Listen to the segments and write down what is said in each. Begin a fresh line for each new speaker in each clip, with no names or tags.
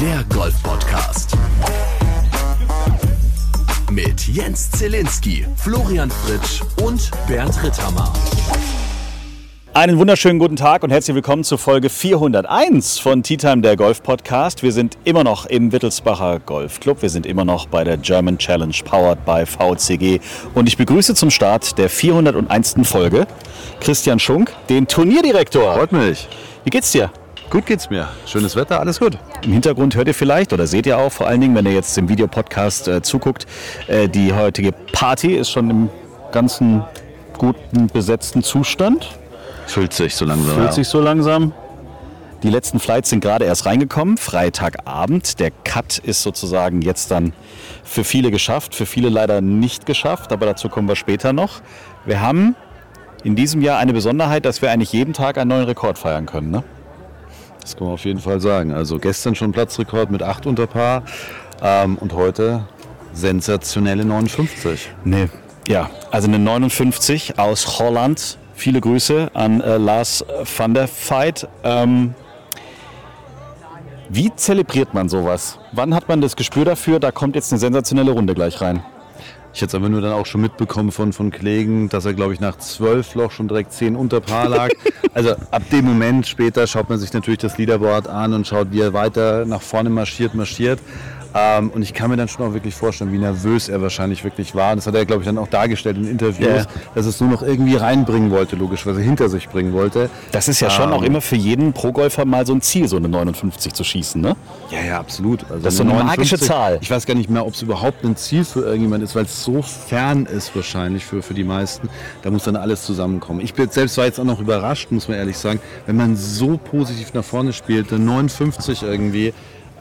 der Golf-Podcast. Mit Jens Zielinski, Florian Fritsch und Bernd Ritthammer.
Einen wunderschönen guten Tag und herzlich willkommen zu Folge 401 von Tee Time, der Golf-Podcast. Wir sind immer noch im Wittelsbacher Golfclub. Wir sind immer noch bei der German Challenge, powered by VCG. Und ich begrüße zum Start der 401. Folge Christian Schunk, den Turnierdirektor.
Freut mich.
Wie geht's dir?
Gut geht's mir. Schönes Wetter, alles gut.
Im Hintergrund hört ihr vielleicht oder seht ihr auch, vor allen Dingen, wenn ihr jetzt im Videopodcast zuguckt, die heutige Party ist schon im ganzen guten besetzten Zustand.
Füllt sich so langsam.
Füllt sich so langsam. Die letzten Flights sind gerade erst reingekommen, Freitagabend. Der Cut ist sozusagen jetzt dann für viele geschafft, für viele leider nicht geschafft, aber dazu kommen wir später noch. Wir haben in diesem Jahr eine Besonderheit, dass wir eigentlich jeden Tag einen neuen Rekord feiern können, ne?
Das kann man auf jeden Fall sagen. Also gestern schon Platzrekord mit 8 unter Paar und heute sensationelle 59.
Nee, ja, also eine 59 aus Holland. Viele Grüße an Lars van der Veit. Wie zelebriert man sowas? Wann hat man das Gespür dafür, da kommt jetzt eine sensationelle Runde gleich rein?
Ich hätte es aber nur dann auch schon mitbekommen von Kollegen, dass er, glaube ich, nach 12 Loch schon direkt 10 unter Paar lag. Also ab dem Moment später schaut man sich natürlich das Leaderboard an und schaut, wie er weiter nach vorne marschiert. Und ich kann mir dann schon auch wirklich vorstellen, wie nervös er wahrscheinlich wirklich war. Das hat er, glaube ich, dann auch dargestellt in Interviews, dass es nur noch irgendwie reinbringen wollte, logischerweise hinter sich bringen wollte.
Das ist ja schon auch immer für jeden Pro-Golfer mal so ein Ziel, so eine 59 zu schießen, ne?
Ja, absolut. Also
das ist so eine
59,
magische Zahl.
Ich weiß gar nicht mehr, ob es überhaupt ein Ziel für irgendjemand ist, weil es so fern ist wahrscheinlich für die meisten. Da muss dann alles zusammenkommen. Ich bin selbst war jetzt auch noch überrascht, muss man ehrlich sagen, wenn man so positiv nach vorne spielt, eine 59 irgendwie,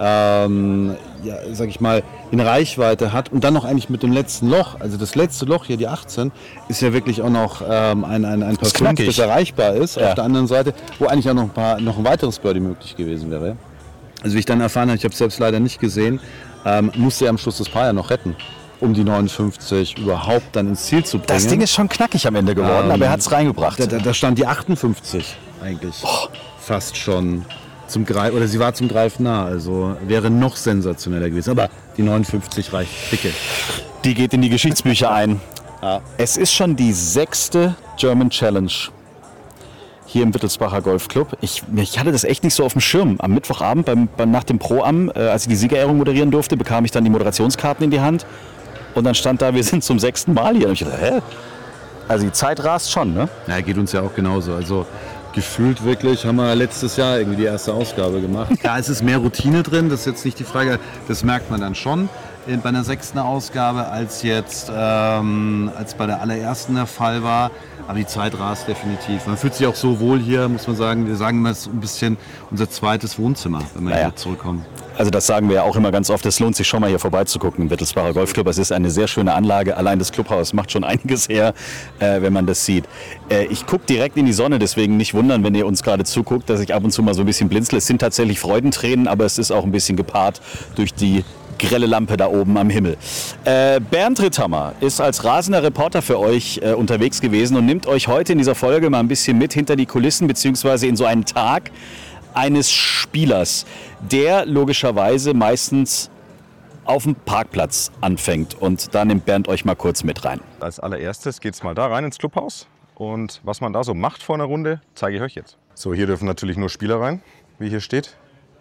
sag ich mal, in Reichweite hat und dann noch eigentlich mit dem letzten Loch, also das letzte Loch hier, die 18, ist ja wirklich auch noch ein paar 5, das erreichbar ist, auf der anderen Seite, wo eigentlich auch noch ein weiteres Birdie möglich gewesen wäre. Also wie ich dann erfahren habe, ich habe es selbst leider nicht gesehen, musste er am Schluss das Paar ja noch retten, um die 59 überhaupt dann ins Ziel zu bringen.
Das Ding ist schon knackig am Ende geworden, aber er hat es reingebracht.
Da stand die 58 eigentlich fast schon. Oder sie war zum Greifen nah, also wäre noch sensationeller gewesen. Aber die 59 reicht dicke.
Die geht in die Geschichtsbücher ein. Ja. Es ist schon die 6. German Challenge hier im Wittelsbacher Golfclub. Ich hatte das echt nicht so auf dem Schirm. Am Mittwochabend nach dem Pro-Am, als ich die Siegerehrung moderieren durfte, bekam ich dann die Moderationskarten in die Hand. Und dann stand da, wir sind zum 6. Mal hier. Und ich dachte, hä? Also die Zeit rast schon, ne? Ja,
geht uns ja auch genauso. Also gefühlt wirklich haben wir letztes Jahr irgendwie die erste Ausgabe gemacht. Ja, es ist mehr Routine drin, das ist jetzt nicht die Frage, das merkt man dann schon bei einer 6. Ausgabe, als bei der allerersten der Fall war. Aber die Zeit rast definitiv. Man fühlt sich auch so wohl hier, muss man sagen. Wir sagen immer, es ist ein bisschen unser zweites Wohnzimmer, wenn wir hier zurückkommen.
Also das sagen wir ja auch immer ganz oft, es lohnt sich schon mal hier vorbeizugucken im Wittelsbacher Golfclub. Es ist eine sehr schöne Anlage, allein das Clubhaus macht schon einiges her, wenn man das sieht. Ich gucke direkt in die Sonne, deswegen nicht wundern, wenn ihr uns gerade zuguckt, dass ich ab und zu mal so ein bisschen blinzle. Es sind tatsächlich Freudentränen, aber es ist auch ein bisschen gepaart durch die grelle Lampe da oben am Himmel. Bernd Ritthammer ist als rasender Reporter für euch unterwegs gewesen und nimmt euch heute in dieser Folge mal ein bisschen mit hinter die Kulissen, beziehungsweise in so einen Tag eines Spielers, der logischerweise meistens auf dem Parkplatz anfängt. Und da nimmt Bernd euch mal kurz mit rein.
Als allererstes geht es mal da rein ins Clubhaus. Und was man da so macht vor einer Runde, zeige ich euch jetzt. So, hier dürfen natürlich nur Spieler rein, wie hier steht.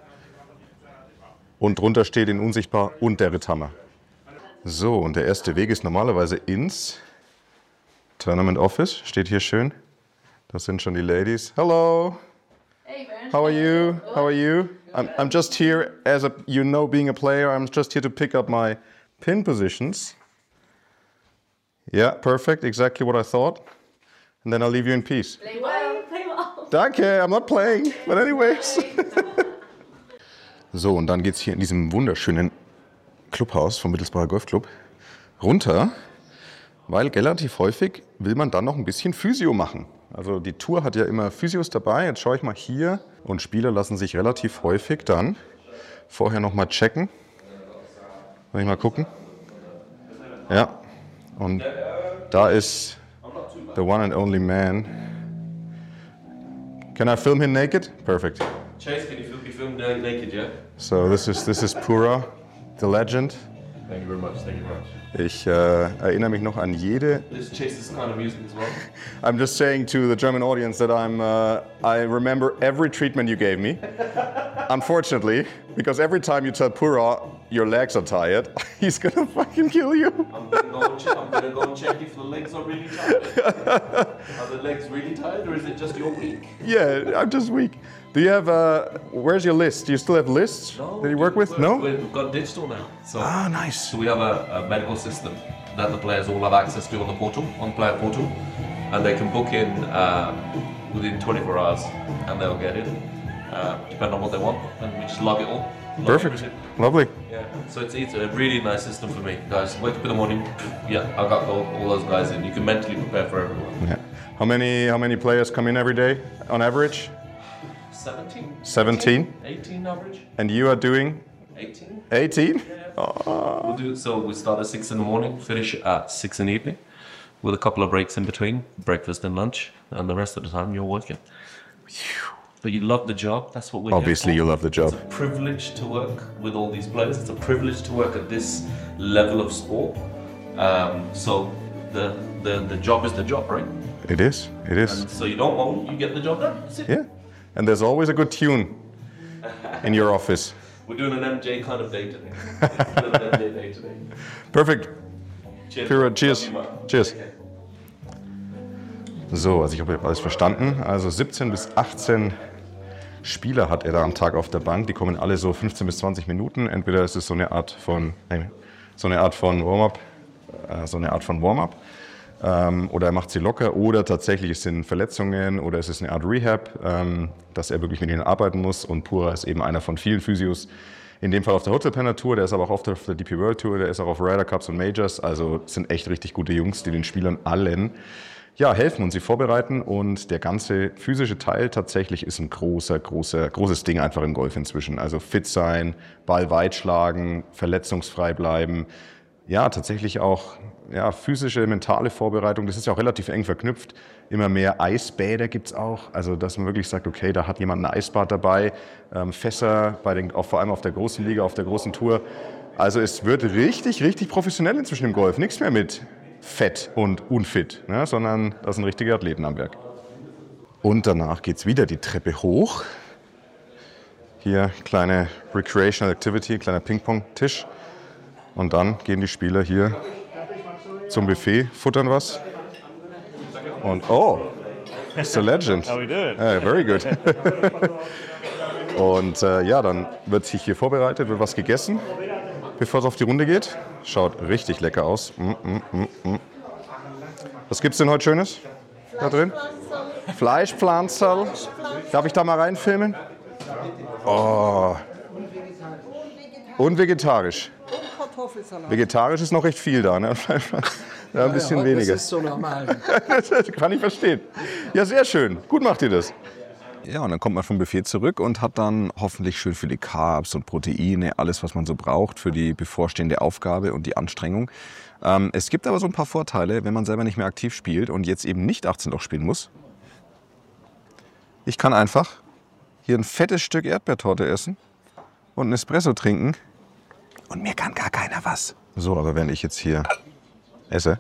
Und drunter steht in unsichtbar und der Ritthammer. So, und der erste Weg ist normalerweise ins Tournament Office. Steht hier schön. Das sind schon die Ladies. Hello.
Hey, Bernd.
How are you? How are you? I'm just here as being a player. I'm just here to pick up my pin positions. Yeah, perfect. Exactly what I thought. And then I'll leave you in peace.
Play well. Play well.
Danke, I'm not playing. But anyways. So, und dann geht es hier in diesem wunderschönen Clubhaus vom Wittelsbacher Golfclub runter, weil relativ häufig will man dann noch ein bisschen Physio machen. Also die Tour hat ja immer Physios dabei. Jetzt schaue ich mal hier und Spieler lassen sich relativ häufig dann vorher noch mal checken. Soll ich mal gucken? Ja, und da ist the one and only man. Can I film him naked? Perfect.
Chase, can you film me you film naked, yeah?
So this is Pura, the legend.
Thank you very much. Thank you very much.
Ich erinnere mich noch an jede.
This chase is kind of music as well.
I'm just saying to the German audience that I remember every treatment you gave me. Unfortunately, because every time you tell Pura your legs are tired, he's gonna fucking kill you.
I'm gonna go and check if the legs are really tired. Are the legs really tired, or is it just you're weak?
Yeah, I'm just weak. Do you have where's your list? Do you still have lists that you work with? No?
We've got digital now. So,
Nice.
So we have a medical system that the players all have access to on the portal, on player portal, and they can book in within 24 hours, and they'll get in, depending on what they want, and we just log it all.
Perfect.
Everything.
Lovely.
Yeah. So it's a really nice system for me, guys. Wake up in the morning. Yeah, I got all those guys in. You can mentally prepare for everyone.
Yeah. How many players come in every day on average?
17.
17.
18 average.
And you are doing
18.
18?
We'll do so. We start at 6 in the morning, finish at 6 in the evening, with a couple of breaks in between, breakfast and lunch, and the rest of the time you're working. But you love the job. That's what we're
Obviously,
here for.
you love the job.
It's a privilege to work with all these players. It's a privilege to work at this level of sport. So the job is the job, right?
It is. It is.
And so you don't moan, you get the job done. That's it.
Yeah. And there's always a good tune in your office.
We're doing an MJ kind of day today. We're doing an MJ day today.
Perfect.
Cheers.
Pura, cheers.
Love you, man.
Cheers. So, also ich habe alles verstanden. Also 17 bis 18 Spieler hat er da am Tag auf der Bank. Die kommen alle so 15 bis 20 Minuten. Entweder ist es so eine Art von Warm-up, oder er macht sie locker, oder tatsächlich es sind Verletzungen oder es ist eine Art Rehab, dass er wirklich mit ihnen arbeiten muss. Und Pura ist eben einer von vielen Physios, in dem Fall auf der Hotelpenner Tour, der ist aber auch auf der DP World Tour, der ist auch auf Ryder Cups und Majors. Also sind echt richtig gute Jungs, die den Spielern allen helfen und sie vorbereiten. Und der ganze physische Teil tatsächlich ist ein großes Ding einfach im Golf inzwischen. Also fit sein, Ball weit schlagen, verletzungsfrei bleiben. Ja, tatsächlich auch physische, mentale Vorbereitung. Das ist ja auch relativ eng verknüpft. Immer mehr Eisbäder gibt es auch. Also, dass man wirklich sagt, okay, da hat jemand ein Eisbad dabei. Fässer, auch vor allem auf der großen Liga, auf der großen Tour. Also, es wird richtig professionell inzwischen im Golf. Nichts mehr mit fett und unfit, ne, sondern das sind richtige Athleten am Werk. Und danach geht es wieder die Treppe hoch. Hier kleine Recreational Activity, kleiner Ping-Pong-Tisch. Und dann gehen die Spieler hier zum Buffet, futtern was. Und it's a legend.
How we doing?
Very good. Und dann wird sich hier vorbereitet, wird was gegessen, bevor es auf die Runde geht. Schaut richtig lecker aus. Was gibt's denn heute Schönes da drin? Fleischpflanzerl. Darf ich da mal reinfilmen? Oh. Und vegetarisch. Vegetarisch ist noch recht viel da, ne? Ja, ein bisschen weniger.
Das ist so normal.
Das kann ich verstehen. Ja, sehr schön. Gut macht ihr das. Ja, und dann kommt man vom Buffet zurück und hat dann hoffentlich schön viele Carbs und Proteine, alles, was man so braucht für die bevorstehende Aufgabe und die Anstrengung. Es gibt aber so ein paar Vorteile, wenn man selber nicht mehr aktiv spielt und jetzt eben nicht 18 Loch spielen muss. Ich kann einfach hier ein fettes Stück Erdbeertorte essen und einen Espresso trinken und mir kann gar keiner was. So, aber wenn ich jetzt hier esse,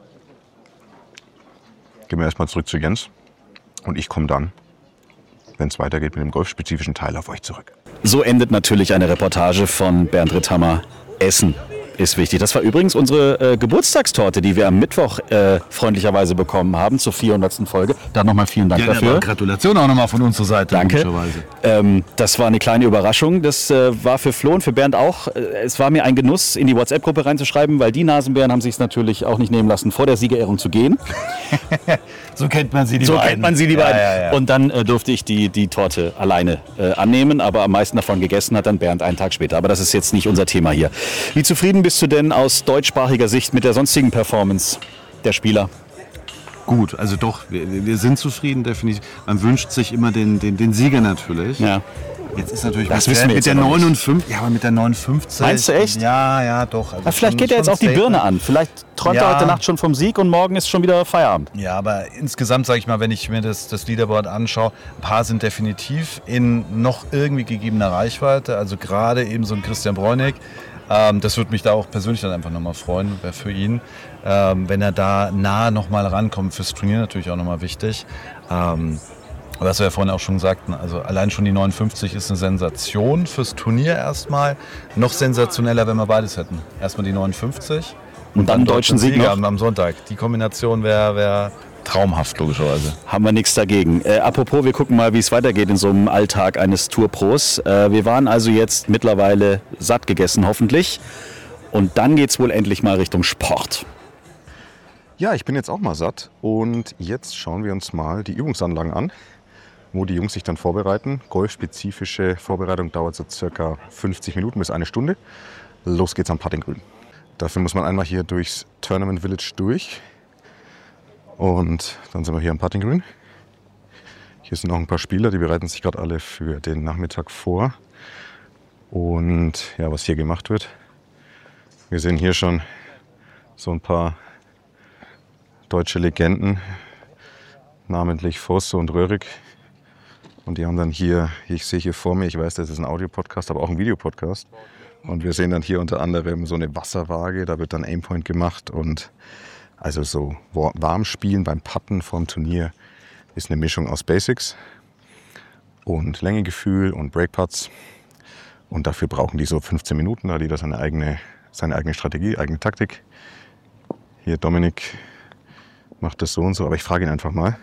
gehen wir erstmal zurück zu Jens und ich komme dann, wenn es weitergeht mit dem golfspezifischen Teil, auf euch zurück.
So endet natürlich eine Reportage von Bernd Ritthammer. Essen ist wichtig. Das war übrigens unsere Geburtstagstorte, die wir am Mittwoch freundlicherweise bekommen haben zur 400. Folge. Da nochmal vielen Dank dafür.
Gratulation auch nochmal von unserer Seite.
Danke. Das war eine kleine Überraschung. Das war für Flo und für Bernd auch. Es war mir ein Genuss, in die WhatsApp-Gruppe reinzuschreiben, weil die Nasenbären haben sich es natürlich auch nicht nehmen lassen, vor der Siegerehrung zu gehen.
So kennt man sie, die beiden.
Ja. Und dann durfte ich die Torte alleine annehmen, aber am meisten davon gegessen hat dann Bernd einen Tag später. Aber das ist jetzt nicht unser Thema hier. Wie zufrieden bist du denn aus deutschsprachiger Sicht mit der sonstigen Performance der Spieler?
Gut, also doch, wir sind zufrieden, definitiv. Man wünscht sich immer den Sieger natürlich.
Ja.
Jetzt ist natürlich
das wissen wir
mit
jetzt
der
aber
59. Ja, aber mit der 59.
Meinst du echt?
Ja, doch. Also
vielleicht geht er jetzt auch die Birne an. Vielleicht träumt
Ja.
er heute Nacht schon vom Sieg und morgen ist schon wieder Feierabend.
Ja, aber insgesamt sage ich mal, wenn ich mir das Leaderboard anschaue, ein paar sind definitiv in noch irgendwie gegebener Reichweite. Also gerade eben so ein Christian Bräunig. Das würde mich da auch persönlich dann einfach nochmal freuen, wäre für ihn. Wenn er da nah nochmal rankommt, fürs Turnier natürlich auch nochmal wichtig. Was wir ja vorhin auch schon sagten, also allein schon die 59 ist eine Sensation fürs Turnier erstmal. Noch sensationeller, wenn wir beides hätten. Erstmal die 59
Und dann einen deutschen Sieg noch.
am Sonntag. Die Kombination wäre traumhaft, logischerweise.
Haben wir nichts dagegen. Apropos, wir gucken mal, wie es weitergeht in so einem Alltag eines Tourpros. Wir waren also jetzt mittlerweile satt gegessen, hoffentlich. Und dann geht es wohl endlich mal Richtung Sport.
Ja, ich bin jetzt auch mal satt und jetzt schauen wir uns mal die Übungsanlagen an, wo die Jungs sich dann vorbereiten. Golfspezifische Vorbereitung dauert so circa 50 Minuten bis eine Stunde. Los geht's am Puttinggrün. Dafür muss man einmal hier durchs Tournament Village durch. Und dann sind wir hier am Puttinggrün. Hier sind noch ein paar Spieler, die bereiten sich gerade alle für den Nachmittag vor. Und ja, was hier gemacht wird. Wir sehen hier schon so ein paar deutsche Legenden, namentlich Voss und Röhrig. Und die haben dann hier, ich sehe hier vor mir, ich weiß, das ist ein Audiopodcast, aber auch ein Videopodcast. Und wir sehen dann hier unter anderem so eine Wasserwaage, da wird dann Aimpoint gemacht. Und also so Warmspielen beim Putten vorm Turnier ist eine Mischung aus Basics und Längegefühl und Breakputts. Und dafür brauchen die so 15 Minuten, da hat jeder seine eigene Strategie, eigene Taktik. Hier Dominik macht das so und so, aber ich frage ihn einfach mal.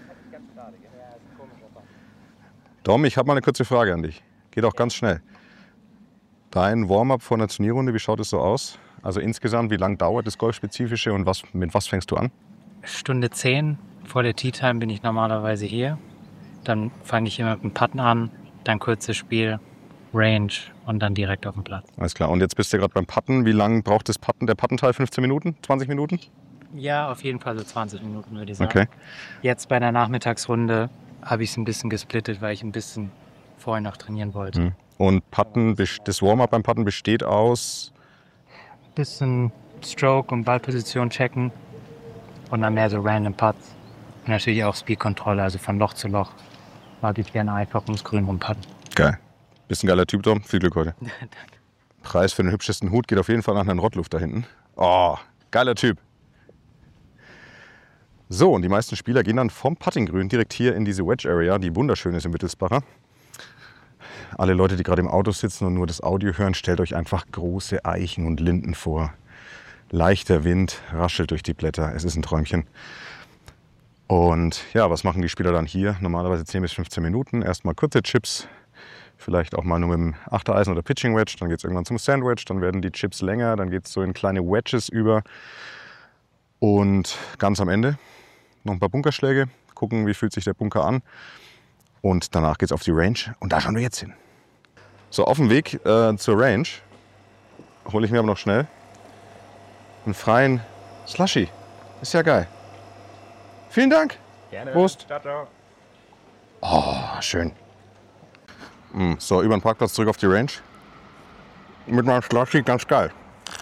Dom, ich habe mal eine kurze Frage an dich. Geht auch ganz schnell. Dein Warm-up vor einer Turnierrunde, wie schaut es so aus? Also insgesamt, wie lange dauert das Golfspezifische und mit was fängst du an?
Stunde 10 vor der Tea Time bin ich normalerweise hier. Dann fange ich immer mit dem Putten an, dann kurzes Spiel, Range und dann direkt auf den Platz.
Alles klar. Und jetzt bist du gerade beim Putten. Wie lange braucht der Puttenteil? 15 Minuten? 20 Minuten?
Ja, auf jeden Fall so 20 Minuten würde ich sagen.
Okay.
Jetzt bei der Nachmittagsrunde habe ich es ein bisschen gesplittet, weil ich ein bisschen vorher noch trainieren wollte.
Und Putten, das Warm-up beim Putten besteht aus?
Bisschen Stroke und Ballposition checken und dann mehr so random Putts. Und natürlich auch Speedkontrolle, also von Loch zu Loch. Mag ich gerne einfach ums Grün rumputten.
Geil. Bist ein geiler Typ, Dom. Viel Glück heute. Preis für den hübschesten Hut geht auf jeden Fall an Herrn Rottluft da hinten. Oh, geiler Typ. So, und die meisten Spieler gehen dann vom Puttinggrün direkt hier in diese Wedge Area, die wunderschön ist im Wittelsbacher. Alle Leute, die gerade im Auto sitzen und nur das Audio hören, stellt euch einfach große Eichen und Linden vor. Leichter Wind raschelt durch die Blätter. Es ist ein Träumchen. Und ja, was machen die Spieler dann hier? Normalerweise 10 bis 15 Minuten. Erstmal kurze Chips, vielleicht auch mal nur mit dem Achtereisen oder Pitching Wedge. Dann geht es irgendwann zum Sandwich, dann werden die Chips länger, dann geht es so in kleine Wedges über. Und ganz am Ende noch ein paar Bunkerschläge, gucken, wie fühlt sich der Bunker an. Und danach geht es auf die Range und da schauen wir jetzt hin. So, auf dem Weg zur Range hole ich mir aber noch schnell einen freien Slushy. Ist ja geil. Vielen Dank. Gerne. Prost. Ciao, ciao. Oh, schön. So, über den Parkplatz zurück auf die Range. Mit meinem Slushy, ganz geil.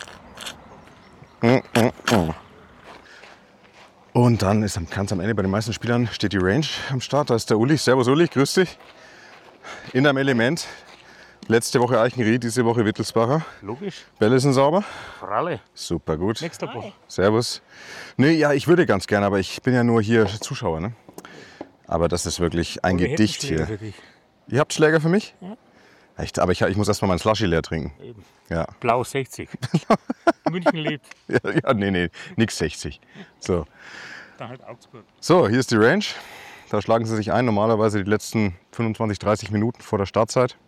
Und dann ist ganz am Ende bei den meisten Spielern steht die Range am Start. Da ist der Uli. Servus Uli, grüß dich. In deinem Element. Letzte Woche Eichenried, diese Woche Wittelsbacher.
Logisch.
Bälle sind sauber.
Für alle.
Super gut.
Nächster Woche.
Servus. Nee, ja, ich würde ganz gerne, aber ich bin ja nur hier Zuschauer. Ne? Aber das ist wirklich ein Gedicht hier. Ihr habt Schläger für mich?
Ja.
Echt? Aber ich muss erstmal meinen Slushy leer trinken.
Eben.
Ja.
Blau 60. München lebt.
Ja, nee, nix 60. So.
Dann halt Augsburg.
So, hier ist die Range. Da schlagen sie sich ein, normalerweise die letzten 25, 30 Minuten vor der Startzeit.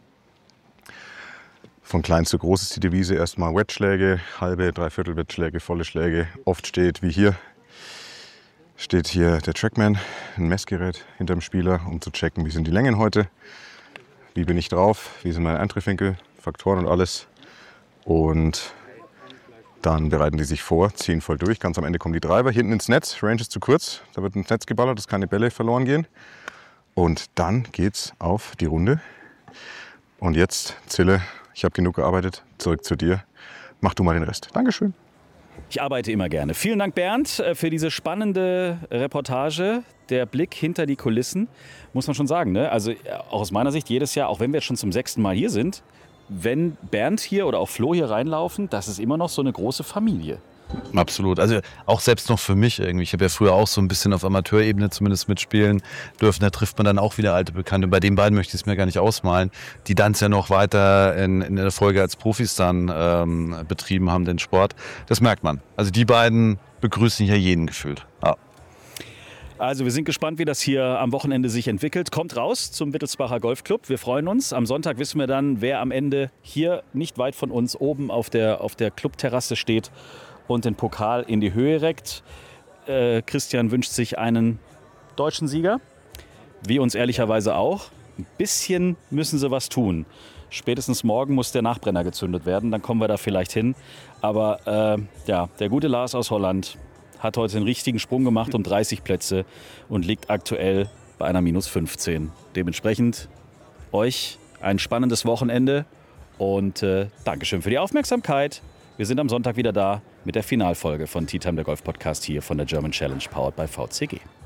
Von klein zu groß ist die Devise. Erstmal Wedge-Schläge, halbe, dreiviertel Wedge-Schläge, volle Schläge. Oft steht, wie hier, steht hier der Trackman, ein Messgerät hinter dem Spieler, um zu checken, wie sind die Längen heute, wie bin ich drauf, wie sind meine Eintriffwinkel, Faktoren und alles. Und dann bereiten die sich vor, ziehen voll durch. Ganz am Ende kommen die Driver hinten ins Netz. Range ist zu kurz, da wird ins Netz geballert, dass keine Bälle verloren gehen. Und dann geht's auf die Runde. Und jetzt, Zille, ich habe genug gearbeitet, zurück zu dir. Mach du mal den Rest. Dankeschön.
Ich arbeite immer gerne. Vielen Dank, Bernd, für diese spannende Reportage. Der Blick hinter die Kulissen, muss man schon sagen. Ne? Also auch aus meiner Sicht jedes Jahr, auch wenn wir jetzt schon zum 6. Mal hier sind, wenn Bernd hier oder auch Flo hier reinlaufen, das ist immer noch so eine große Familie.
Absolut. Also auch selbst noch für mich irgendwie. Ich habe ja früher auch so ein bisschen auf Amateurebene zumindest mitspielen dürfen. Da trifft man dann auch wieder alte Bekannte. Bei den beiden möchte ich es mir gar nicht ausmalen, die dann ja noch weiter in der Folge als Profis dann betrieben haben, den Sport. Das merkt man. Also die beiden begrüßen hier jeden gefühlt. Ja.
Also wir sind gespannt, wie das hier am Wochenende sich entwickelt. Kommt raus zum Wittelsbacher Golfclub. Wir freuen uns. Am Sonntag wissen wir dann, wer am Ende hier nicht weit von uns oben auf der Clubterrasse steht und den Pokal in die Höhe reckt. Christian wünscht sich einen deutschen Sieger, wie uns ehrlicherweise auch. Ein bisschen müssen sie was tun. Spätestens morgen muss der Nachbrenner gezündet werden, dann kommen wir da vielleicht hin. Aber der gute Lars aus Holland hat heute einen richtigen Sprung gemacht um 30 Plätze und liegt aktuell bei einer -15. Dementsprechend euch ein spannendes Wochenende und Dankeschön für die Aufmerksamkeit. Wir sind am Sonntag wieder da mit der Finalfolge von Tea Time, der Golf Podcast hier von der German Challenge, powered by VCG.